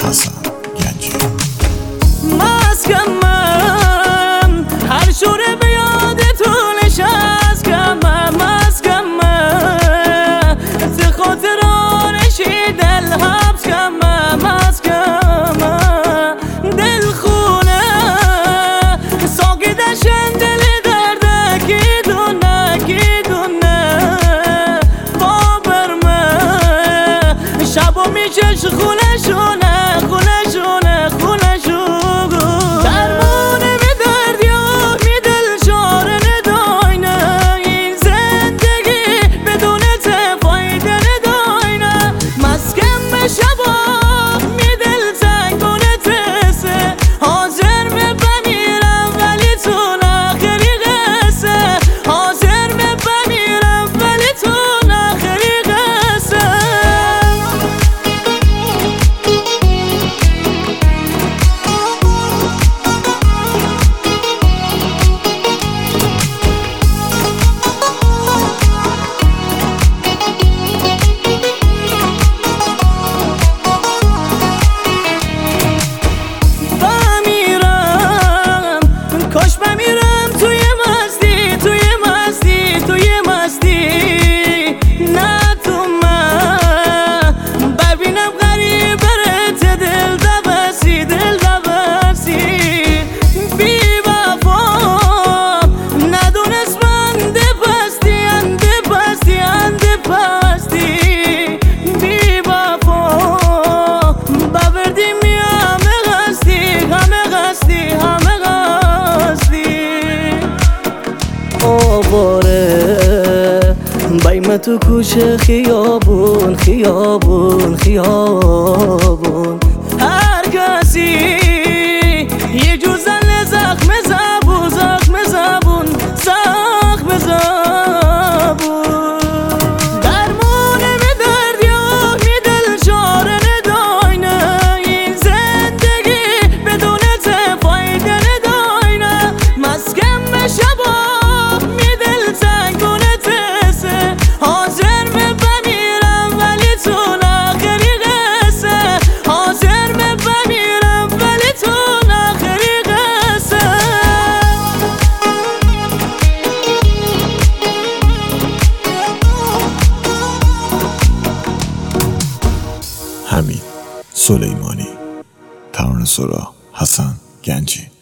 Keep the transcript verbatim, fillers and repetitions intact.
حسن گنجی. مسکن من هر شوره به یاد تو نشست کمم، مسکن من ز خاطرانشی دل حبس کمم، مسکن من دل خونه ساگدشن دل درده کی دونه کی دونه بابر من شبا میچش خونه شونه خونه شونه خونه شونه درمونه می درد یا می دل شاره نداینه این زندگی بدون ته فایده نداینه مسکن به شبا می دل تنگونه تسه حاضر می بمیرم ولی تو نخیری قصه حاضر می بمیرم ولی تو نخیری قصه کاش بمیرم توی مستی توی مستی توی مستی نه تو من ببینم غریب برت دل دبستی دل دبستی بی وفا ندونست من ده پستی انده پستی انده پستی بی وفا ببردی می همه غستی همه غستی همه آواره بایم تو کوچه خیابون خیابون خیابون هر کسی یه جور زن زخم زبون زخم زبون زخم زبون درمونه می درد یا می دل شاره نداینه این زندگی بدون ته فایده نداینه مسکن به شبا حاضر می بمیرم ولی تو نخیری قصه حاضر می بمیرم ولی تو نخیری قصه حمید سلیمانی. ترانه‌سرا حسن گنجی.